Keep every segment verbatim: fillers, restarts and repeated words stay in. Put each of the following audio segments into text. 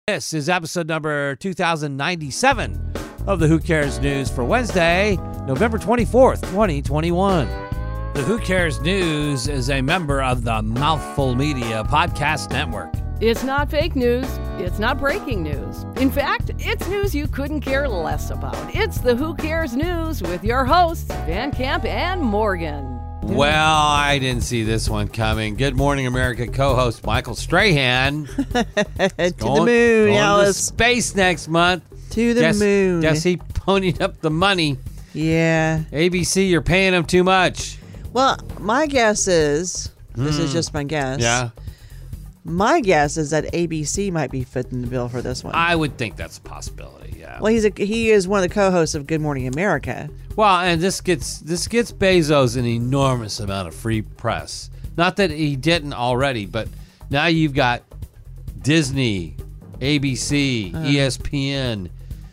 This is episode number two thousand ninety-seven of the Who Cares News for Wednesday, November twenty-fourth, twenty twenty-one. The Who Cares News is a member of the Mouthful Media Podcast Network. It's not fake news. It's not breaking news. In fact, it's news you couldn't care less about. It's the Who Cares News with your hosts, Van Camp and Morgan. Well, I didn't see this one coming. Good Morning America co-host Michael Strahan. to the going, moon, going Alice. to space next month. To the guess, moon. Guess he ponied up the money. Yeah. A B C, you're paying him too much. Well, my guess is, this Hmm. is just my guess. Yeah. My guess is that A B C might be footing the bill for this one. I would think that's a possibility, yeah. well, he's a, he is one of the co-hosts of Good Morning America. Well, and this gets this gets Bezos an enormous amount of free press. Not that he didn't already, but now you've got Disney, A B C, uh-huh. E S P N,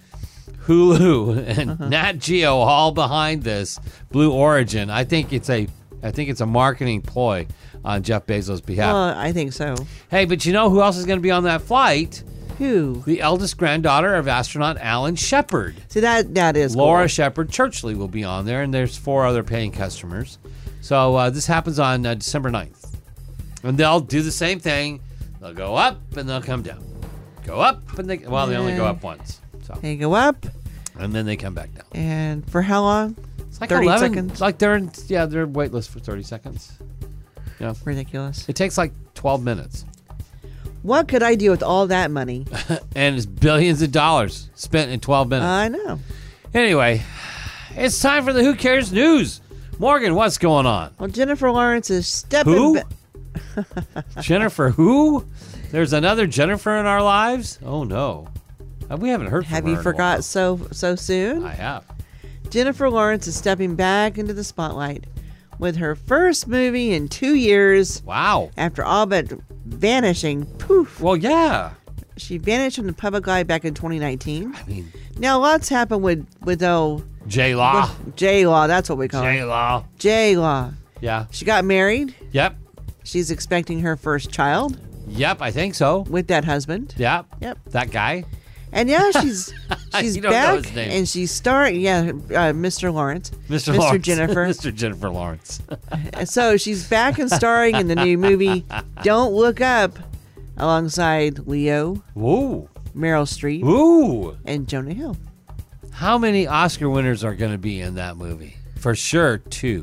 Hulu, and uh-huh. Nat Geo all behind this. Blue Origin. I think it's a I think it's a marketing ploy on Jeff Bezos' behalf. Well, I think so. Hey, but you know who else is going to be on that flight? Who? The eldest granddaughter of astronaut Alan Shepard. See, that that is Laura cool. Shepard Churchley will be on there, and there's four other paying customers. So uh, this happens on uh, December ninth. And they'll do the same thing. They'll go up, and they'll come down. Go up, and they... Well, they only go up once. So, They go up. and then they come back down. And for how long? It's like thirty eleven seconds? Like they're in... Yeah, they're waitlist for thirty seconds. Yeah. Ridiculous. It takes like twelve minutes. What could I do with all that money? And it's billions of dollars spent in twelve minutes. I know. Anyway, it's time for the Who Cares News. Morgan, what's going on? Well, Jennifer Lawrence is stepping Who? ba- Jennifer who? There's another Jennifer in our lives? Oh, no. Uh, We haven't heard from Have her you in a forgot while. so so soon? I have. Jennifer Lawrence is stepping back into the spotlight with her first movie in two years Wow. after all but vanishing. Poof. Well, yeah. She vanished from the public eye back in twenty nineteen. I mean, Now, lots happened with, with oh, J-Law. J-Law. That's what we call her. J-Law. J-Law. Yeah. She got married. Yep. She's expecting her first child Yep, I think so. with that husband. Yep. Yep. That guy. And now she's she's You don't know back his name. and she's starring. Yeah, uh, Mister Lawrence. Mister Mister Lawrence. Jennifer. Mister Jennifer Lawrence. So she's back and starring in the new movie Don't Look Up alongside Leo, Ooh. Meryl Streep, Ooh. and Jonah Hill. How many Oscar winners are going to be in that movie? For sure, two.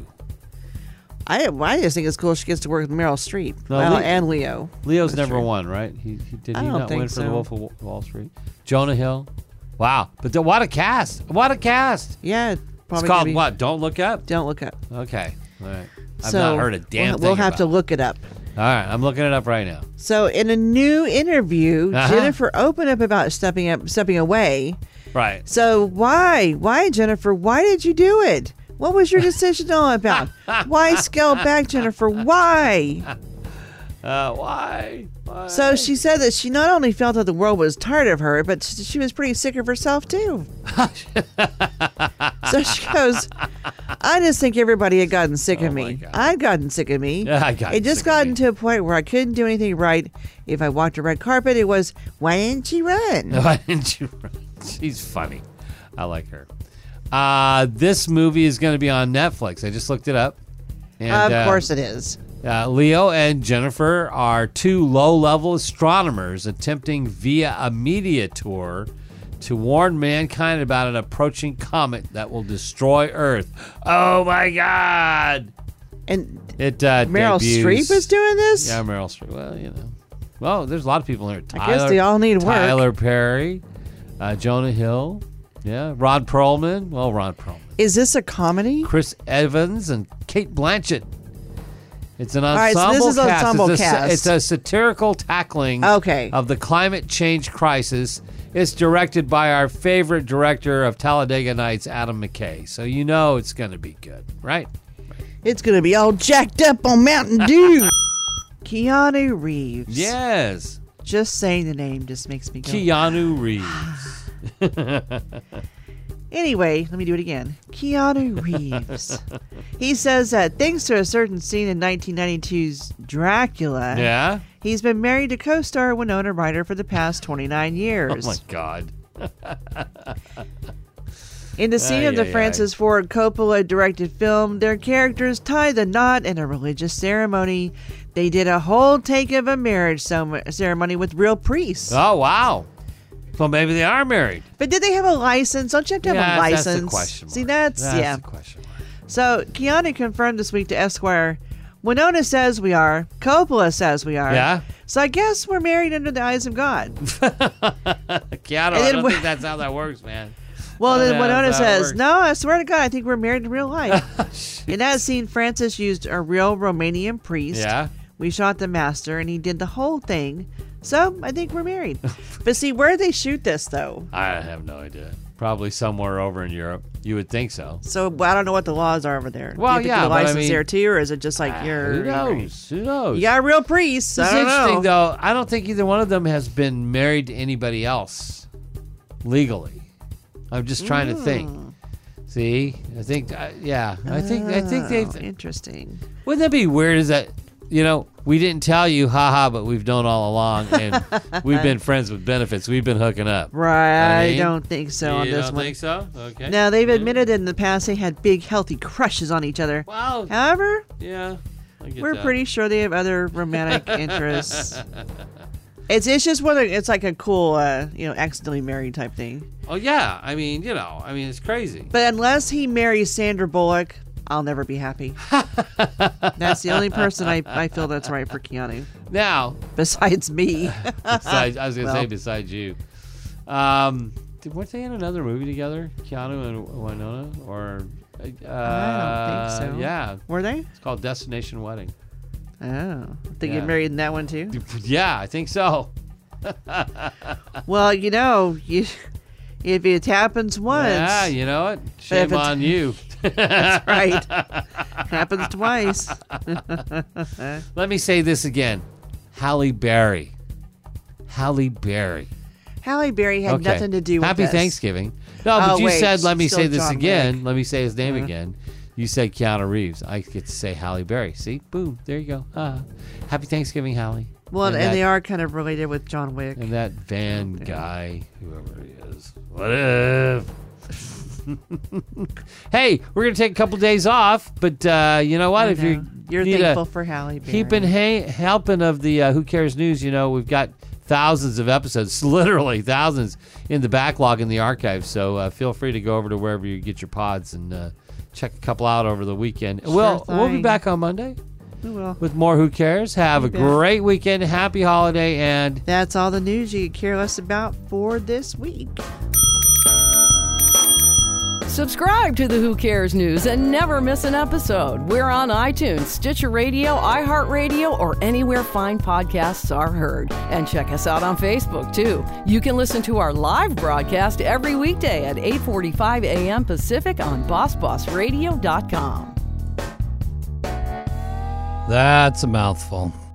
I I just think it's cool she gets to work with Meryl Streep No, well, Le- and Leo. Leo's That's never true. won, right? He, he did I he don't not think win for the so. Wolf of Wa- Wall Street? Jonah Hill. Wow, but the, what a cast! What a cast! Yeah, It's probably called gonna be- what? Don't Look Up. Don't Look Up. Okay, all right. I've so not heard a damn we'll, thing We'll have about to it. look it up. All right, I'm looking it up right now. So in a new interview, Uh-huh. Jennifer opened up about stepping up, stepping away. Right. So why, why Jennifer? Why did you do it? What was your decision all about? Why scale back, Jennifer? Why? Uh, why? Why? So she said that she not only felt that the world was tired of her, but she she was pretty sick of herself too. So she goes, I just think everybody had gotten sick Oh, of my me. God. I'd gotten sick of me. Yeah, I got It just sick of gotten me. to a point where I couldn't do anything right. If I walked a red carpet, it was, why didn't you run? Why didn't you? She's funny. I like her. Uh, this movie is going to be on Netflix. I just looked it up. And, of uh, course it is. Uh, Leo and Jennifer are two low-level astronomers attempting via a media tour to warn mankind about an approaching comet that will destroy Earth. Oh my God! And It uh, Meryl debuts- Streep is doing this? Yeah, Meryl Streep. Well, you know, well, there's a lot of people here. Tyler, I guess they all need work. Tyler Perry, uh, Jonah Hill, yeah, Ron Perlman. Well, Ron Perlman. Is this a comedy? Chris Evans and Kate Blanchett. It's an right, so ensemble this is an cast. ensemble it's, a, cast. it's a satirical tackling Okay. of the climate change crisis. It's directed by our favorite director of Talladega Nights, Adam McKay. So you know it's going to be good, right? It's going to be all jacked up on Mountain Dew. Keanu Reeves. Yes. Just saying the name just makes me go. Keanu Reeves. Anyway, let me do it again. Keanu Reeves. He says that thanks to a certain scene in nineteen ninety-two's Dracula, Yeah? he He's been married to co-star Winona Ryder for the past twenty-nine years. Oh, my God. In the scene Ay, of the ay, Francis Ford Coppola-directed film, their characters tie the knot in a religious ceremony. They did a whole take of a marriage ceremony with real priests. Oh, wow. Well, maybe they are married. But did they have a license? Don't you have to have Yeah, a license? that's the question mark. See, that's, That's yeah. the question mark. So, Keanu confirmed this week to Esquire, Winona says we are, Coppola says we are. Yeah? So I guess we're married under the eyes of God. Keanu, I then don't wh- think that's how that works, man. Well, Oh, then yeah, Winona that's how it says, works. no, I swear to God, I think we're married in real life. In that scene, Francis used a real Romanian priest. Yeah? We shot the master, and he did the whole thing. So I think we're married. But see, where did they shoot this, though? I have no idea. Probably somewhere over in Europe. You would think so. So I don't know what the laws are over there. Well, Do you have to yeah, get a but I license mean- there too, or is it just like Ah, you're? Who knows? Who knows? You got a real priest. It's I don't interesting, know. though. I don't think either one of them has been married to anybody else legally. I'm just trying to think. Mm. See, I think, uh, yeah, I think, I think Oh, they've. interesting. Wouldn't that be weird? Is that, you know, we didn't tell you, haha, but we've known all along, and we've been friends with benefits. We've been hooking up. Right, I mean, I don't think so on you this don't one. think so? Okay. Now they've Yeah. admitted in the past they had big, healthy crushes on each other. Wow. However, Yeah. I get we're that. pretty sure they have other romantic interests. It's it's just whether it's like a cool, uh, you know, accidentally married type thing. Oh yeah. I mean, you know, I mean, it's crazy. But unless he marries Sandra Bullock, I'll never be happy. That's the only person I, I feel that's right for Keanu, Now, besides me. besides, I was gonna say Well. besides you, um, did, weren't they in another movie together, Keanu and Winona? Or uh, I don't think so. Yeah, Were they? it's called Destination Wedding. Oh, they Yeah. get married in that one too. Yeah, I think so. Well, you know, you if it happens once, Yeah, you know what? if Shame it's- on you. right, happens twice. Let me say this again. Halle Berry. Halle Berry. Halle Berry had Okay. nothing to do with Happy this. Thanksgiving. No, but Oh, you wait, said, let me still say this John again. Wick. Let me say his name Uh-huh. again. You said Keanu Reeves. I get to say Halle Berry. See? Boom. There you go. Ah. Happy Thanksgiving, Halle. Well, and, that, they are kind of related with John Wick. And that Van Yeah. guy, whoever he is. What if? Hey, we're going to take a couple days off, but uh, you know what? I If you know. You're need thankful a for Halle Berry. keeping ha- helping of the uh, Who Cares News, you know, we've got thousands of episodes, literally thousands in the backlog in the archive. So uh, feel free to go over to wherever you get your pods and uh, check a couple out over the weekend. Sure well, we'll be thing. back on Monday We will. with more Who Cares. Have a You bet. great weekend. Happy holiday. And That's all the news you care less about for this week. Subscribe to the Who Cares News and never miss an episode. We're on iTunes, Stitcher Radio, iHeartRadio, or anywhere fine podcasts are heard. And check us out on Facebook, too. You can listen to our live broadcast every weekday at eight forty-five a.m. Pacific on boss boss radio dot com. that's a mouthful.